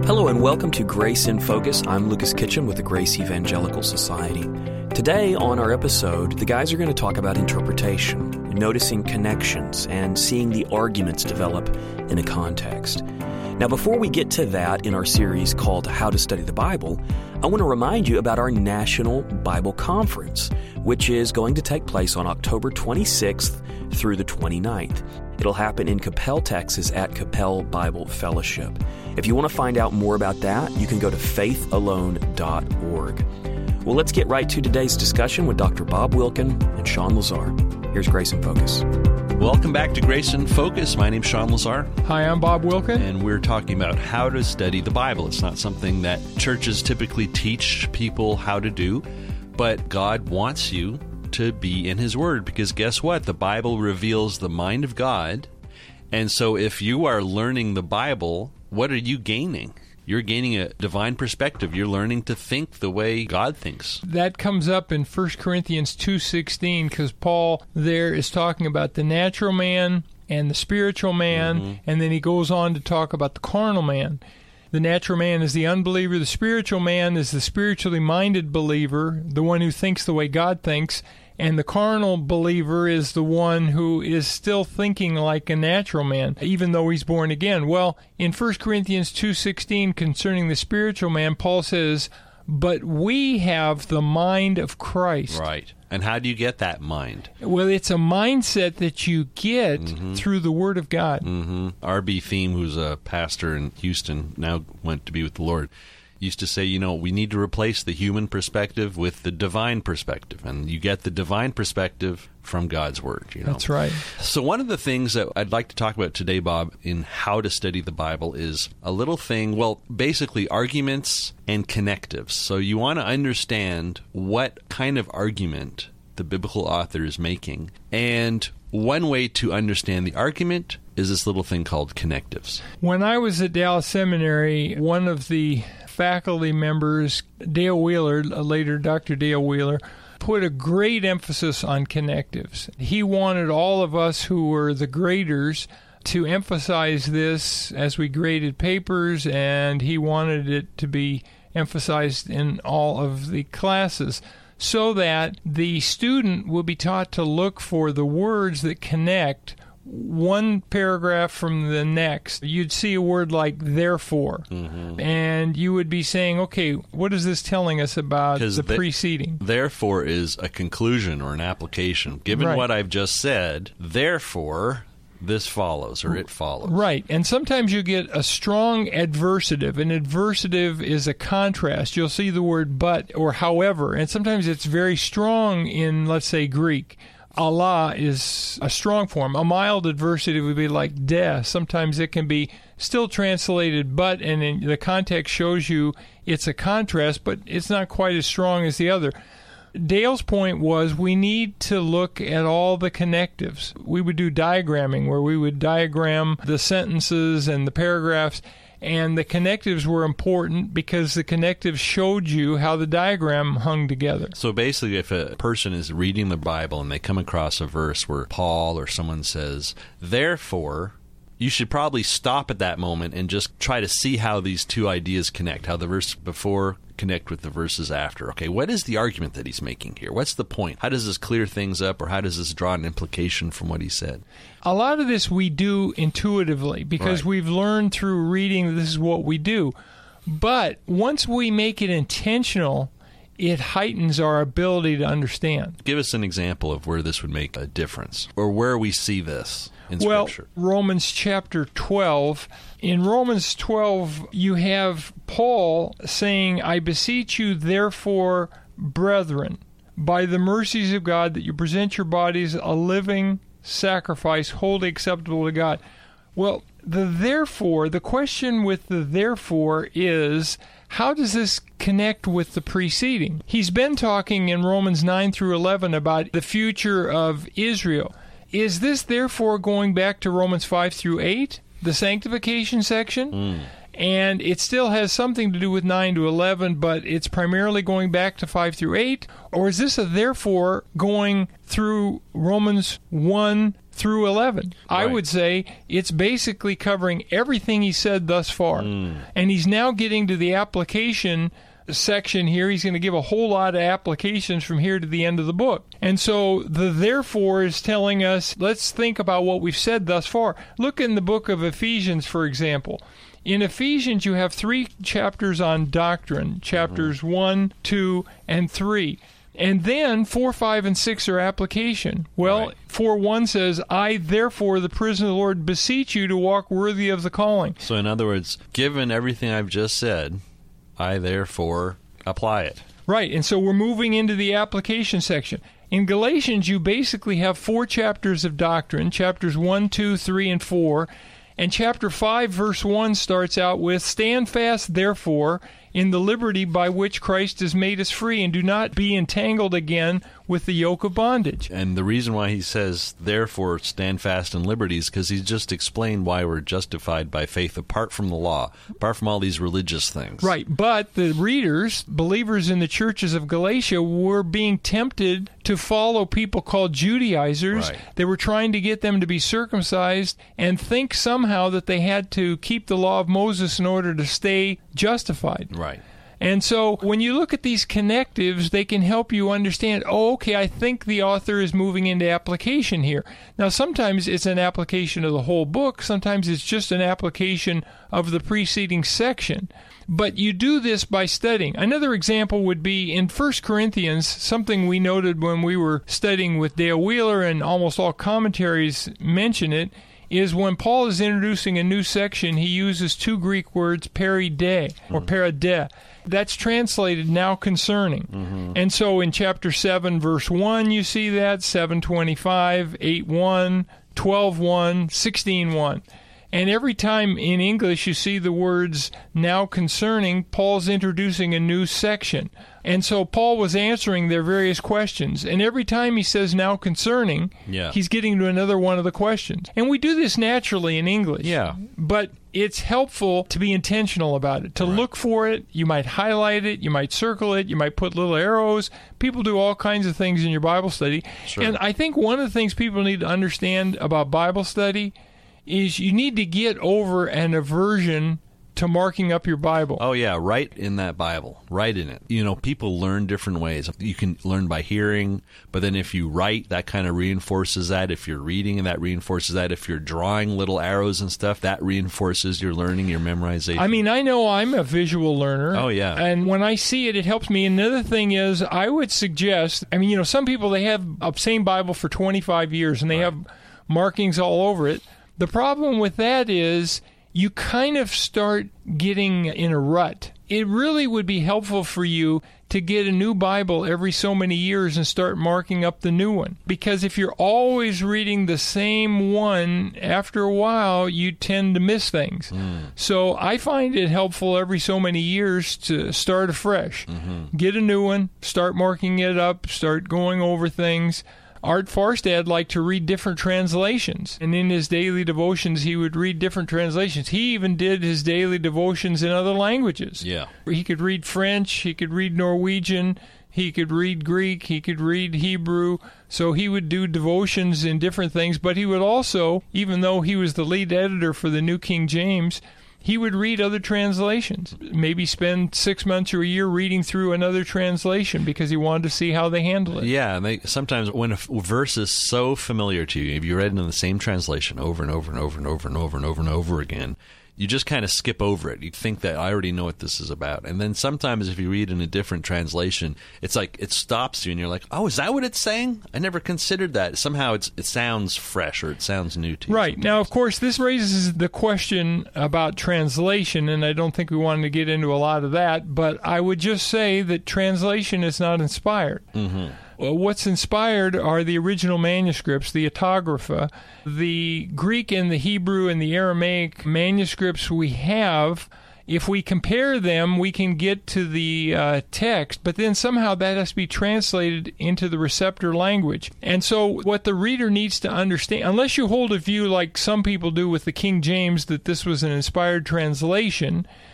Hello and welcome to Grace in Focus. I'm Lucas Kitchen with the Grace Evangelical Society. Today on our episode, the guys are going to talk about interpretation, noticing connections, and seeing the arguments develop in a context. Now, before we get to that in our series called How to Study the Bible, I want to remind you about our National Bible Conference, which is going to take place on October 26th through the 29th. It'll happen in Coppell, Texas at Coppell Bible Fellowship. If you want to find out more about that, you can go to faithalone.org. Well, let's get right to today's discussion with Dr. Bob Wilkin and Sean Lazar. Here's Grace in Focus. Welcome back to Grace in Focus. My name's Sean Lazar. Hi, I'm Bob Wilkin. And we're talking about how to study the Bible. It's not something that churches typically teach people how to do, but God wants you to be in His Word, because guess what? The Bible reveals the mind of God. And so if you are learning the Bible, what are you gaining? You're gaining a divine perspective. You're learning to think the way God thinks. That comes up in 1 Corinthians 2:16, because Paul there is talking about the natural man and the spiritual man, and then he goes on to talk about the carnal man. The natural man is the unbeliever. The spiritual man is the spiritually minded believer, the one who thinks the way God thinks. And the carnal believer is the one who is still thinking like a natural man, even though he's born again. Well, in 1 Corinthians 2:16, concerning the spiritual man, Paul says, "But we have the mind of Christ." Right. And how do you get that mind? Well, it's a mindset that you get through the Word of God. R.B. Thiem, who's a pastor in Houston, now went to be with the Lord, used to say, we need to replace the human perspective with the divine perspective. And you get the divine perspective from God's Word. That's right. So one of the things that I'd like to talk about today, Bob, in how to study the Bible is a little thing, basically arguments and connectives. So you want to understand what kind of argument the biblical author is making. And one way to understand the argument is this little thing called connectives. When I was at Dallas Seminary, one of the faculty members, Dale Wheeler, later Dr. Dale Wheeler, put a great emphasis on connectives. He wanted all of us who were the graders to emphasize this as we graded papers, and he wanted it to be emphasized in all of the classes, so that the student will be taught to look for the words that connect one paragraph from the next. You'd see a word like therefore, and you would be saying, okay, what is this telling us about the preceding? Therefore is a conclusion or an application. Given what I've just said, therefore this follows, or it follows. Right, and sometimes you get a strong adversative. An adversative is a contrast. You'll see the word but or however, and sometimes it's very strong in, let's say, Greek. Allah is a strong form. A mild adversative would be like de. Sometimes it can be still translated but, and in the context shows you it's a contrast, but it's not quite as strong as the other. Dale's point was we need to look at all the connectives. We would do diagramming, where we would diagram the sentences and the paragraphs, and the connectives were important because the connectives showed you how the diagram hung together. So basically, if a person is reading the Bible and they come across a verse where Paul or someone says, therefore, you should probably stop at that moment and just try to see how these two ideas connect, how the verse before connect with the verses after. Okay, what is the argument that he's making here? What's the point? How does this clear things up, or how does this draw an implication from what he said? A lot of this we do intuitively because we've learned through reading this is what we do. But once we make it intentional, it heightens our ability to understand. Give us an example of where this would make a difference, or where we see this in Scripture. Well, Romans chapter 12. In Romans 12, you have Paul saying, I beseech you, therefore, brethren, by the mercies of God, that you present your bodies a living sacrifice, wholly acceptable to God. Well, the question with the therefore is, how does this connect with the preceding? He's been talking in Romans 9 through 11 about the future of Israel. Is this therefore going back to Romans 5 through 8, the sanctification section? And it still has something to do with 9 to 11, but it's primarily going back to 5 through 8? Or is this a therefore going through Romans 1 through 11. I Right. would say it's basically covering everything he said thus far. And he's now getting to the application section here. He's going to give a whole lot of applications from here to the end of the book. And so the therefore is telling us, let's think about what we've said thus far. Look in the book of Ephesians, for example. In Ephesians, you have 3 chapters on doctrine, chapters 1, 2, and 3. And then 4, 5, and 6 are application. Well, Right. 4:1 says, I, therefore, the prisoner of the Lord, beseech you to walk worthy of the calling. So in other words, given everything I've just said, I therefore apply it. Right, and so we're moving into the application section. In Galatians, you basically have 4 chapters of doctrine, chapters 1, 2, 3, and 4. And chapter 5, verse 1 starts out with, Stand fast, therefore, in the liberty by which Christ has made us free, and do not be entangled again with the yoke of bondage. And the reason why he says, therefore, stand fast in liberty is because he's just explained why we're justified by faith apart from the law, apart from all these religious things. Right, but the readers, believers in the churches of Galatia, were being tempted to follow people called Judaizers. Right. They were trying to get them to be circumcised and think somehow that they had to keep the law of Moses in order to stay justified. Right. And so when you look at these connectives, they can help you understand, oh, okay, I think the author is moving into application here. Now, sometimes it's an application of the whole book. Sometimes it's just an application of the preceding section. But you do this by studying. Another example would be in 1 Corinthians, something we noted when we were studying with Dale Wheeler, and almost all commentaries mention it, is when Paul is introducing a new section, he uses 2 Greek words, peride or parade. That's translated now concerning. And so in chapter 7, verse 1, you see that, 7:25, 8:1, 12:1, 16:1. And every time in English you see the words now concerning, Paul's introducing a new section. And so Paul was answering their various questions. And every time he says now concerning, he's getting to another one of the questions. And we do this naturally in English. Yeah. But it's helpful to be intentional about it, to look for it. You might highlight it, you might circle it, you might put little arrows. People do all kinds of things in your Bible study. Sure. And I think one of the things people need to understand about Bible study is you need to get over an aversion to marking up your Bible. Oh, yeah, write in that Bible. Write in it. You know, people learn different ways. You can learn by hearing, but then if you write, that kind of reinforces that. If you're reading, that reinforces that. If you're drawing little arrows and stuff, that reinforces your learning, your memorization. I mean, I know I'm a visual learner. Oh, yeah. And when I see it, it helps me. Another thing is, I would suggest, I mean, you know, some people, they have a same Bible for 25 years, and they have markings all over it. The problem with that is you kind of start getting in a rut. It really would be helpful for you to get a new Bible every so many years and start marking up the new one. Because if you're always reading the same one, after a while, you tend to miss things. So I find it helpful every so many years to start afresh. Get a new one, start marking it up, start going over things. Art Farstad liked to read different translations, and in his daily devotions, he would read different translations. He even did his daily devotions in other languages. Yeah. He could read French, he could read Norwegian, he could read Greek, he could read Hebrew. So he would do devotions in different things, but he would also, even though he was the lead editor for the New King James, he would read other translations, maybe spend 6 months or a year reading through another translation because he wanted to see how they handle it. Yeah, and sometimes when a verse is so familiar to you, if you read it in the same translation over and over and over and over and over and over and over again, you just kind of skip over it. You think that I already know what this is about. And then sometimes if you read in a different translation, it's like it stops you and you're like, oh, is that what it's saying? I never considered that. Somehow it sounds fresh or it sounds new to you. Right. Now, of course, this raises the question about translation, and I don't think we wanted to get into a lot of that, but I would just say that translation is not inspired. What's inspired are the original manuscripts, the autographa. The Greek and the Hebrew and the Aramaic manuscripts we have, if we compare them, we can get to the text, but then somehow that has to be translated into the receptor language. And so what the reader needs to understand, unless you hold a view like some people do with the King James, that this was an inspired translation,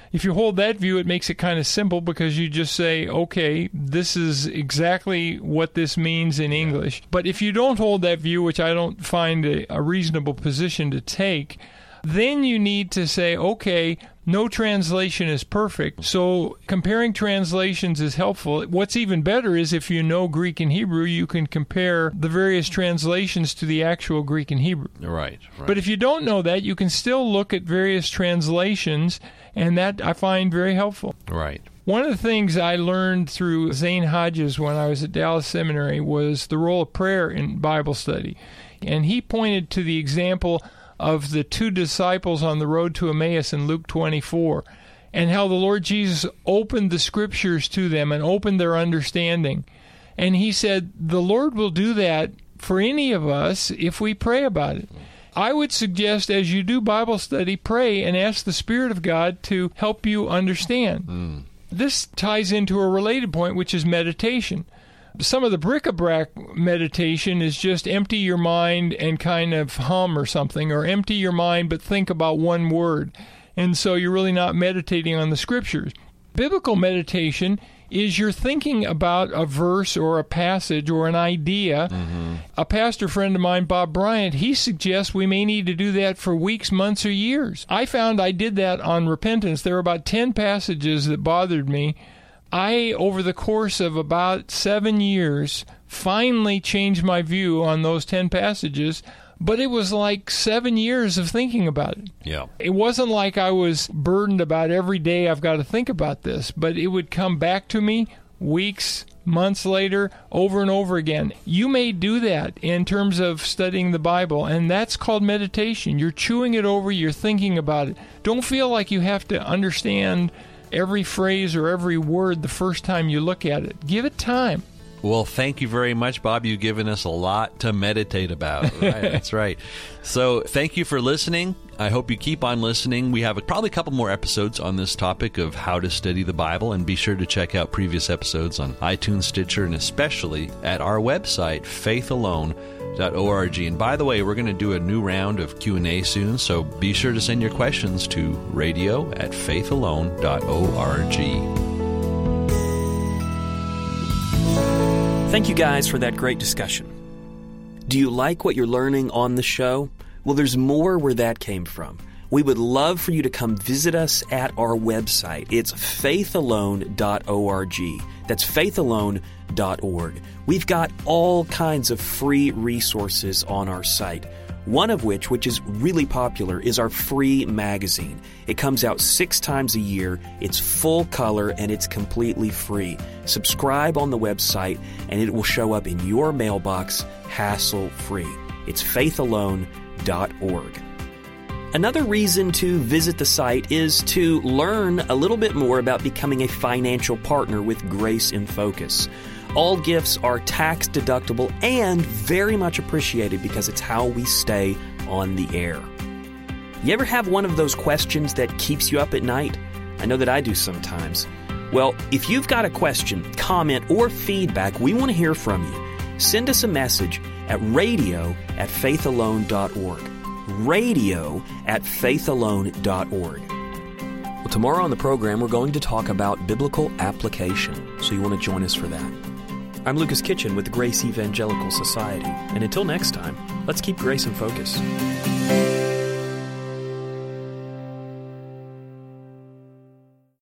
If you hold that view, it makes it kind of simple because you just say, okay, this is exactly what this means in English. But if you don't hold that view, which I don't find a reasonable position to take, then you need to say, okay, no translation is perfect, so comparing translations is helpful. What's even better is if you know Greek and Hebrew, you can compare the various translations to the actual Greek and Hebrew. Right. But if you don't know that, you can still look at various translations, and that I find very helpful. Right. One of the things I learned through Zane Hodges when I was at Dallas Seminary was the role of prayer in Bible study. And he pointed to the example of the two disciples on the road to Emmaus in Luke 24, and how the Lord Jesus opened the Scriptures to them and opened their understanding. And he said, the Lord will do that for any of us if we pray about it. I would suggest as you do Bible study, pray and ask the Spirit of God to help you understand. This ties into a related point, which is meditation. Some of the bric-a-brac meditation is just empty your mind and kind of hum or something, or empty your mind but think about one word. And so you're really not meditating on the Scriptures. Biblical meditation is you're thinking about a verse or a passage or an idea. A pastor friend of mine, Bob Bryant, he suggests we may need to do that for weeks, months, or years. I found I did that on repentance. There were about 10 passages that bothered me. I, over the course of about 7 years, finally changed my view on those 10 passages, but it was like 7 years of thinking about it. Yeah. It wasn't like I was burdened about every day I've got to think about this, but it would come back to me weeks, months later, over and over again. You may do that in terms of studying the Bible, and that's called meditation. You're chewing it over, you're thinking about it. Don't feel like you have to understand every phrase or every word the first time you look at it. Give it time. Well, thank you very much, Bob. You've given us a lot to meditate about. Right, that's right. So thank you for listening. I hope you keep on listening. We have probably a couple more episodes on this topic of how to study the Bible, and be sure to check out previous episodes on iTunes, Stitcher, and especially at our website, faithalone.org. And by the way, we're going to do a new round of Q&A soon, so be sure to send your questions to radio@faithalone.org. Thank you guys for that great discussion. Do you like what you're learning on the show? Well, there's more where that came from. We would love for you to come visit us at our website. It's faithalone.org. That's faithalone.org. We've got all kinds of free resources on our site. One of which is really popular, is our free magazine. It comes out 6 times a year. It's full color and it's completely free. Subscribe on the website and it will show up in your mailbox hassle-free. It's faithalone.org. Another reason to visit the site is to learn a little bit more about becoming a financial partner with Grace in Focus. All gifts are tax deductible and very much appreciated because it's how we stay on the air. You ever have one of those questions that keeps you up at night? I know that I do sometimes. Well, if you've got a question, comment, or feedback, we want to hear from you. Send us a message at radio@faithalone.org. radio@faithalone.org. Well, tomorrow on the program, we're going to talk about biblical application, so you want to join us for that. I'm Lucas Kitchen with the Grace Evangelical Society, and until next time, let's keep Grace in Focus.